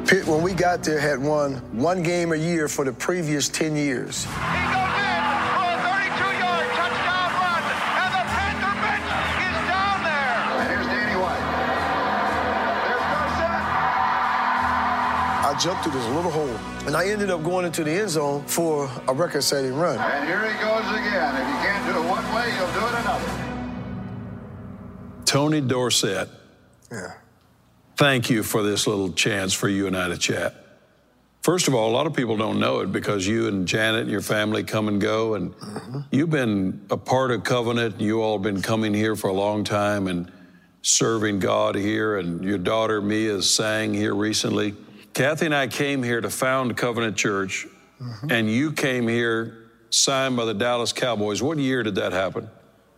Pitt, when we got there, had won one game a year for the previous 10 years. He goes in for a 32-yard touchdown run, and the Panther bench is down there. And here's Danny White. There's Garcett. I jumped through this little hole, and I ended up going into the end zone for a record-setting run. And here he goes again. If you can't do it one way, you'll do it another. Tony Dorsett. Yeah. Thank you for this little chance for you and I to chat. First of all, a lot of people don't know it because you and Janet and your family come and go, and you've been a part of Covenant. You all have been coming here for a long time and serving God here, and your daughter Mia sang here recently. Kathy and I came here to found Covenant Church, and you came here signed by the Dallas Cowboys. What year did that happen?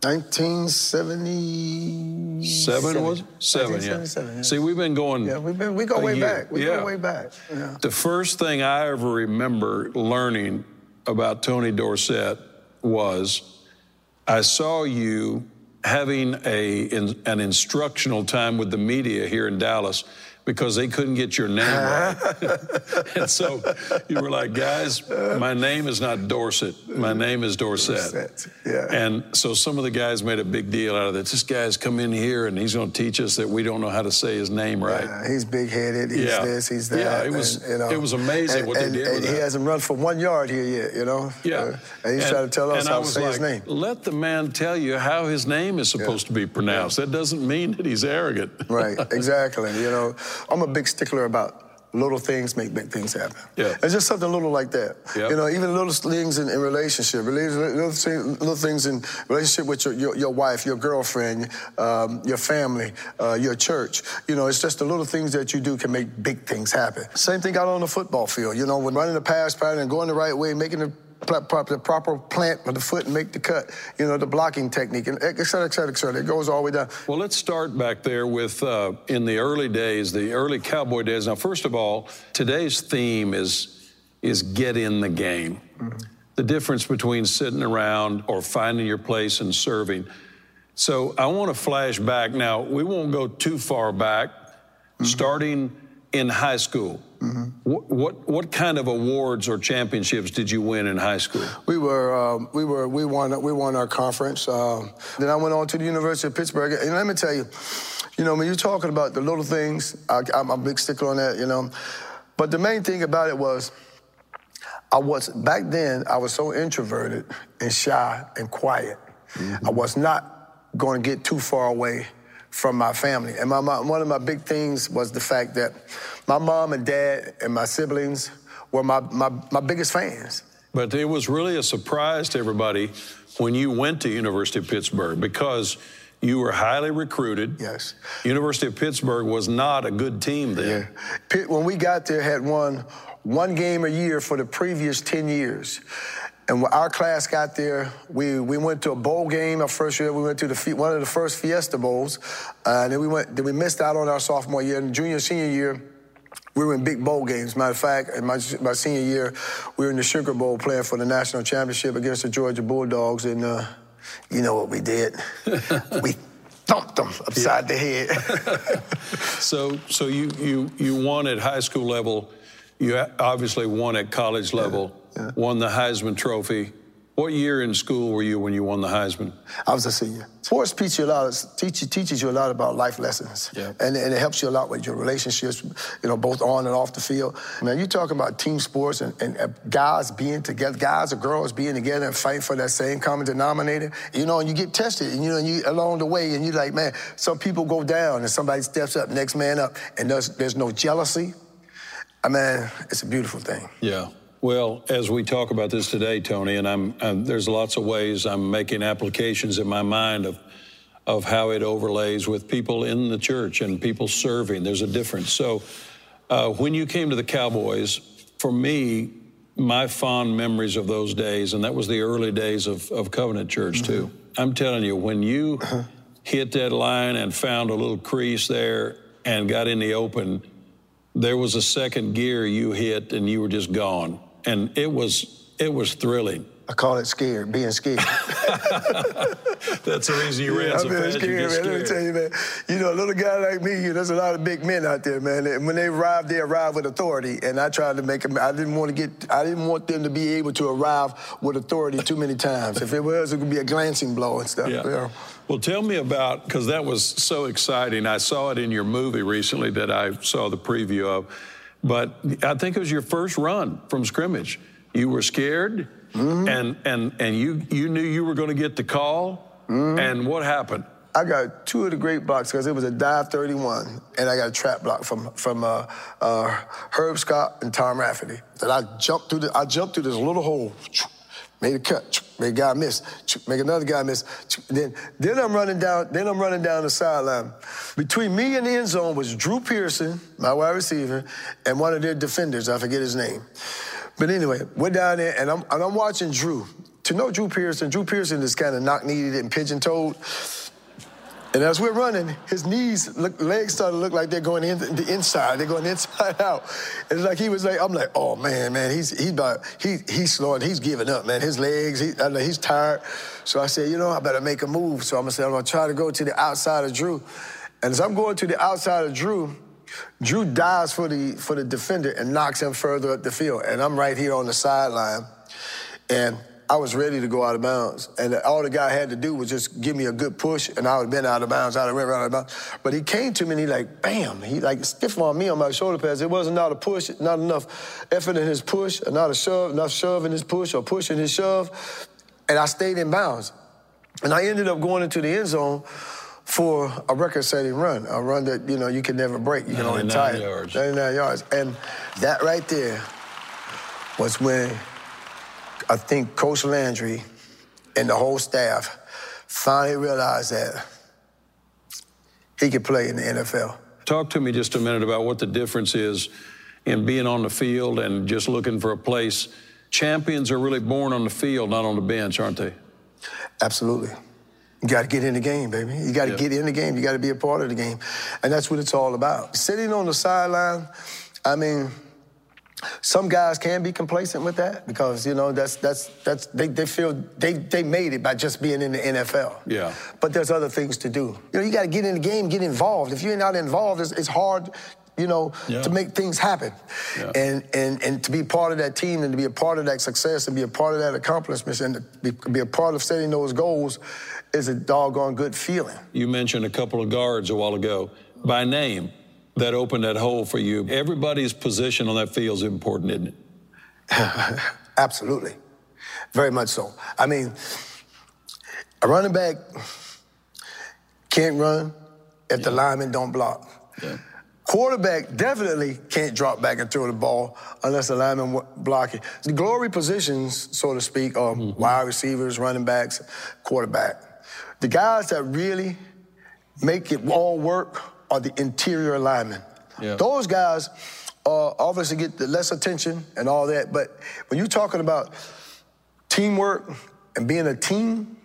1977 was it? 1977, yeah. See, we've been going. Yeah, we go way back. We go way back. Yeah. The first thing I ever remember learning about Tony Dorsett was I saw you having an instructional time with the media here in Dallas because they couldn't get your name right. And so you were like, guys, my name is not Dorsett. My name is Dorsett. Yeah. And so some of the guys made a big deal out of it. This guy's come in here and he's going to teach us that we don't know how to say his name right. Yeah, he's big-headed. He's this, he's that. Yeah, it was amazing what they did with that. He hasn't run for 1 yard here yet, you know? Yeah. And he's trying to tell us how to say his name. Let the man tell you how his name is supposed to be pronounced. That doesn't mean that he's arrogant. Right, exactly. You know, I'm a big stickler about little things make big things happen. Yeah. It's just something little like that. Yep. You know, even little things in relationship, little things in relationship with your wife, your girlfriend, your family, your church. You know, it's just the little things that you do can make big things happen. Same thing out on the football field. You know, when running the pass pattern and going the right way, making the proper plant with the foot and make the cut, you know, the blocking technique, and et cetera, et cetera, et cetera. It goes all the way down. Well, let's start back there with, in the early days, the early Cowboy days. Now, first of all, today's theme is get in the game. The difference between sitting around or finding your place and serving. So I want to flash back. Now, we won't go too far back, starting in high school. What kind of awards or championships did you win in high school? We won our conference. Then I went on to the University of Pittsburgh. And let me tell you, you know, when you're talking about the little things, I'm a big stickler on that, you know. But the main thing about it was, back then, I was so introverted and shy and quiet. I was not going to get too far away from my family. And one of my big things was the fact that my mom and dad and my siblings were my biggest fans. But it was really a surprise to everybody when you went to University of Pittsburgh because you were highly recruited. Yes. University of Pittsburgh was not a good team then. Yeah. Pitt, when we got there, had won one game a year for the previous 10 years. And when our class got there, we went to a bowl game our first year. We went to one of the first Fiesta Bowls. And then we missed out on our sophomore year. And junior, senior year, we were in big bowl games. Matter of fact, in my senior year, we were in the Sugar Bowl playing for the national championship against the Georgia Bulldogs. And you know what we did? We thumped them upside the head. So you won at high school level. You obviously won at college level. Yeah. Won the Heisman Trophy. What year in school were you when you won the Heisman? I was a senior. Sports teaches you a lot about life lessons. Yeah. And it helps you a lot with your relationships, you know, both on and off the field. Man, you talk about team sports and guys being together, guys or girls being together and fighting for that same common denominator. You know, and you get tested, and you along the way, and you're like, man, some people go down and somebody steps up, next man up, and there's no jealousy. I mean, it's a beautiful thing. Yeah. Well, as we talk about this today, Tony, and there's lots of ways I'm making applications in my mind of how it overlays with people in the church and people serving. There's a difference. So when you came to the Cowboys, for me, my fond memories of those days, and that was the early days of Covenant Church, too. I'm telling you, when you hit that line and found a little crease there and got in the open, there was a second gear you hit and you were just gone. And it was thrilling. I call it scared, being scared. That's the reason you ran so fast. Scared, man. Let me tell you, man. You know, a little guy like me, there's a lot of big men out there, man. And when they arrive with authority. And I tried to make them. I didn't want them to be able to arrive with authority too many times. If it was, it would be a glancing blow and stuff. Yeah. Well, tell me about, because that was so exciting. I saw it in your movie recently that I saw the preview of. But I think it was your first run from scrimmage. You were scared, and you knew you were going to get the call. And what happened? I got two of the great blocks because it was a dive 31, and I got a trap block from Herb Scott and Tom Rafferty. That I jumped through this little hole, made a cut, made a guy miss, make another guy miss. Then I'm running down the sideline. Between me and the end zone was Drew Pearson, my wide receiver, and one of their defenders. I forget his name. But anyway, we're down there, and I'm watching Drew. To know Drew Pearson is kind of knock-kneed and pigeon-toed. And as we're running, his legs started to look like they're going in the inside. They're going inside out. It's like he was like, I'm like, oh man, he's slowing, he's giving up, man. His legs, he's tired. So I said, I better make a move. So I'm gonna try to go to the outside of Drew. And as I'm going to the outside of Drew dives for the defender and knocks him further up the field. And I'm right here on the sideline. And I was ready to go out of bounds. And all the guy had to do was just give me a good push, and I would have been out of bounds. I would have went out of bounds. But he came to me, and he like, bam. He like stiff-armed me on my shoulder pads. It wasn't not a push, not enough effort in his push, or not a shove, enough shove in his push, or push in his shove. And I stayed in bounds. And I ended up going into the end zone for a record-setting run, a run that, you can never break. You can only tie it. 99 yards. And that right there was when I think Coach Landry and the whole staff finally realized that he could play in the NFL. Talk to me just a minute about what the difference is in being on the field and just looking for a place. Champions are really born on the field, not on the bench, aren't they? Absolutely. You got to get in the game, baby. You got to get in the game. You got to be a part of the game. And that's what it's all about. Sitting on the sideline, I mean, some guys can be complacent with that because, they feel they made it by just being in the NFL. Yeah. But there's other things to do. You got to get in the game, get involved. If you're not involved, it's hard, to make things happen. Yeah. And to be part of that team and to be a part of that success and be a part of that accomplishment and to be a part of setting those goals is a doggone good feeling. You mentioned a couple of guards a while ago by name that opened that hole for you. Everybody's position on that field is important, isn't it? Absolutely. Very much so. I mean, a running back can't run if the linemen don't block. Yeah. Quarterback definitely can't drop back and throw the ball unless the lineman block it. The glory positions, so to speak, are wide receivers, running backs, quarterback. The guys that really make it all work are the interior linemen. Yeah. Those guys obviously get the less attention and all that, but when you're talking about teamwork and being a team,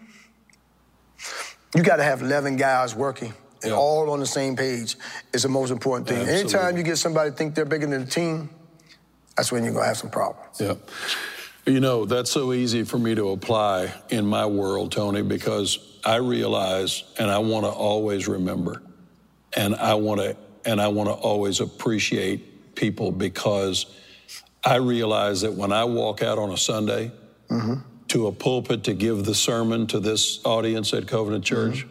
you got to have 11 guys working and all on the same page is the most important thing. Absolutely. Anytime you get somebody to think they're bigger than the team, that's when you're going to have some problems. Yeah. That's so easy for me to apply in my world, Tony, because I realize and I want to always remember and I want to always appreciate people because I realize that when I walk out on a Sunday to a pulpit to give the sermon to this audience at Covenant Church,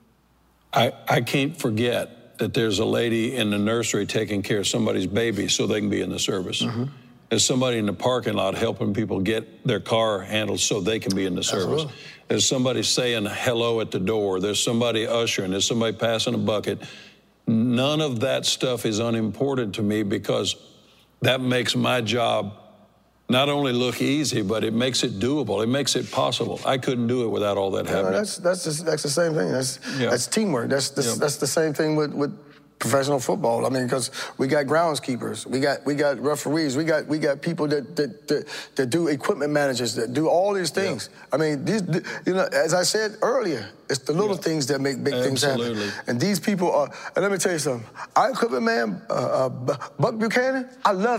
I can't forget that there's a lady in the nursery taking care of somebody's baby so they can be in the service. There's somebody in the parking lot helping people get their car handled so they can be in the service. Absolutely. There's somebody saying hello at the door. There's somebody ushering. There's somebody passing a bucket. None of that stuff is unimportant to me because that makes my job not only look easy, but it makes it doable. It makes it possible. I couldn't do it without all that happening. That's the same thing. That's teamwork. That's the same thing with professional football. I mean, because we got groundskeepers, we got referees, we got people that do equipment managers that do all these things. Yeah. I mean, these, as I said earlier, it's the little things that make big things happen. And these people are. And let me tell you something. Our equipment man, Buck Buchanan, I love him.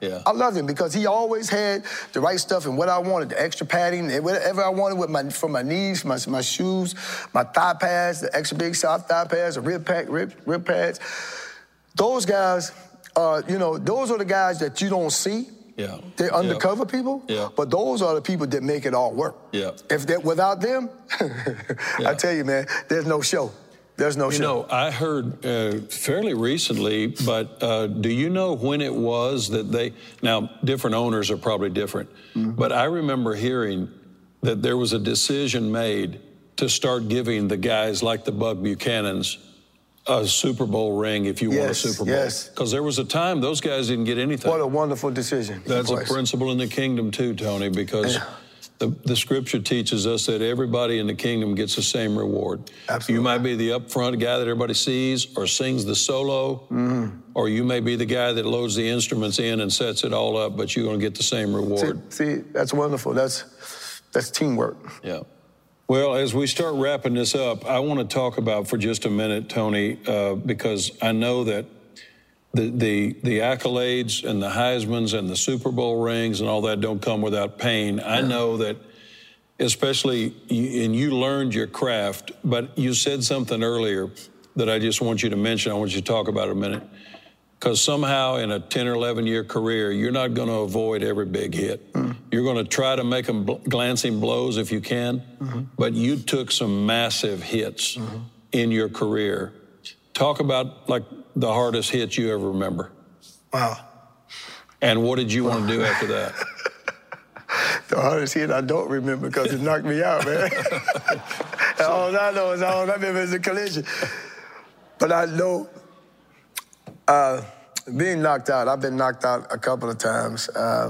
Yeah. I loved him because he always had the right stuff and what I wanted, the extra padding, and whatever I wanted with for my knees, my shoes, my thigh pads, the extra big soft thigh pads, the rib pads. Those guys, those are the guys that you don't see. Yeah. They're undercover people, but those are the people that make it all work. Yeah. If that without them, I tell you, man, there's no show. There's no show. You know, I heard fairly recently, but do you know when it was that now different owners are probably different, but I remember hearing that there was a decision made to start giving the guys like the Buck Buchanans a Super Bowl ring if you won a Super Bowl. Yes. Because there was a time those guys didn't get anything. What a wonderful decision. That's a principle in the kingdom too, Tony, because the scripture teaches us that everybody in the kingdom gets the same reward. Absolutely. You might be the upfront guy that everybody sees or sings the solo, or you may be the guy that loads the instruments in and sets it all up, but you're going to get the same reward. See, that's wonderful. That's teamwork. Yeah. Well, as we start wrapping this up, I want to talk about for just a minute, Tony, because I know that the accolades and the Heismans and the Super Bowl rings and all that don't come without pain. I know that, especially, and you learned your craft, but you said something earlier that I just want you to mention. I want you to talk about it a minute. Because somehow in a 10 or 11-year career, you're not going to avoid every big hit. You're going to try to make them glancing blows if you can, but you took some massive hits in your career. Talk about, like, the hardest hit you ever remember. Wow. And what did you want to do after that? The hardest hit I don't remember because it knocked me out, man. All I know is all I remember is a collision. But I know being knocked out, I've been knocked out a couple of times.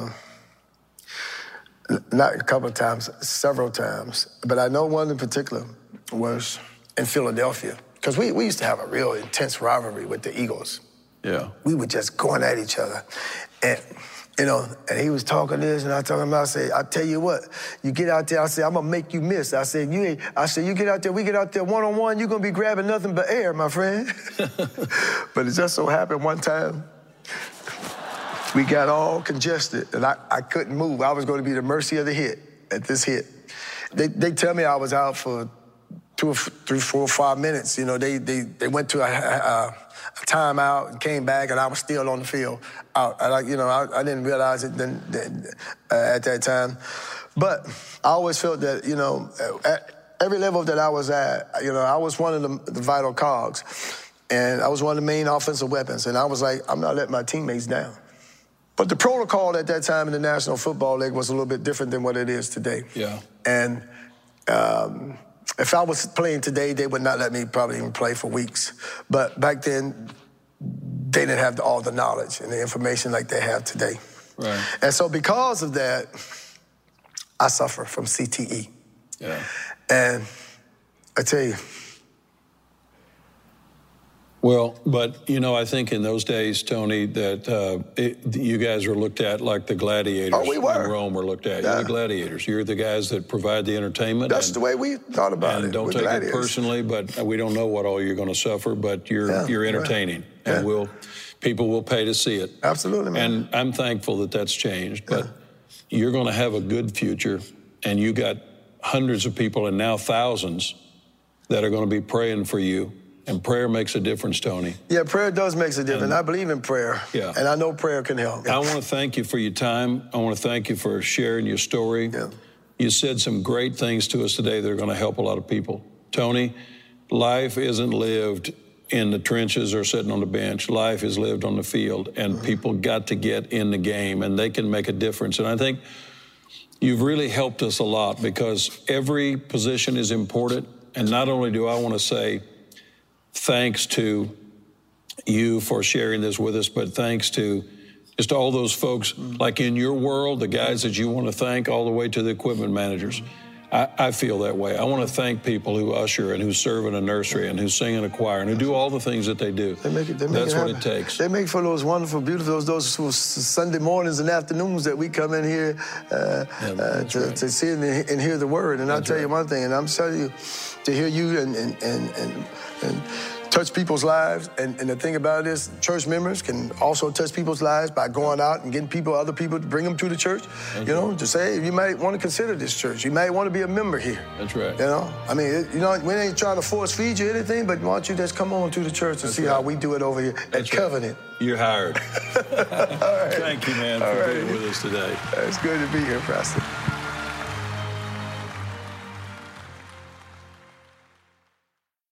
Not a couple of times, several times. But I know one in particular was in Philadelphia. Because we used to have a real intense rivalry with the Eagles. Yeah. We were just going at each other. And, and he was talking this and I talking about, I said, I tell you what, you get out there, I said, I'm gonna make you miss. I said, you get out there, we get out there one-on-one, you're gonna be grabbing nothing but air, my friend. But it just so happened one time, we got all congested and I couldn't move. I was gonna be the mercy of the hit at this hit. They tell me I was out for 2 or 3, 4 or 5 minutes. They went to a timeout and came back, and I was still on the field. I didn't realize it then at that time. But I always felt that, at every level that I was at, I was one of the vital cogs. And I was one of the main offensive weapons. And I was like, I'm not letting my teammates down. But the protocol at that time in the National Football League was a little bit different than what it is today. Yeah. And if I was playing today, they would not let me probably even play for weeks. But back then, they didn't have all the knowledge and the information like they have today. Right. And so because of that, I suffer from CTE. Yeah. And I tell you. Well, but, I think in those days, Tony, that you guys were looked at like the gladiators. Oh, we were. In Rome were looked at. Yeah. You're the gladiators. You're the guys that provide the entertainment. That's the way we thought about it. And don't take it personally, but we don't know what all you're going to suffer, but you're entertaining. Right. And people will pay to see it. Absolutely, man. And I'm thankful that that's changed. But you're going to have a good future, and you got hundreds of people and now thousands that are going to be praying for you. And prayer makes a difference, Tony. Yeah, prayer does make a difference. I believe in prayer. Yeah. And I know prayer can help. I want to thank you for your time. I want to thank you for sharing your story. Yeah. You said some great things to us today that are going to help a lot of people. Tony, life isn't lived in the trenches or sitting on the bench. Life is lived on the field, and people got to get in the game, and they can make a difference. And I think you've really helped us a lot because every position is important. And not only do I want to say, thanks to you for sharing this with us, but thanks to just all those folks, like in your world, the guys that you want to thank all the way to the equipment managers. I feel that way. I want to thank people who usher and who serve in a nursery and who sing in a choir and who do all the things that they do. That's what it takes. They make for those wonderful, beautiful, those Sunday mornings and afternoons that we come in here to see and hear the word. And I'll tell you one thing, and I'm telling you, to hear you and touch people's lives. And the thing about it is, church members can also touch people's lives by going out and getting other people to bring them to the church. That's you know, right. to say, you might want to consider this church. You might want to be a member here. That's right. You know, I mean, we ain't trying to force feed you anything, but why don't you just come on to the church and see how we do it over here at Covenant. You're hired. All right. Thank you, man, for being with us today. It's good to be here, Pastor.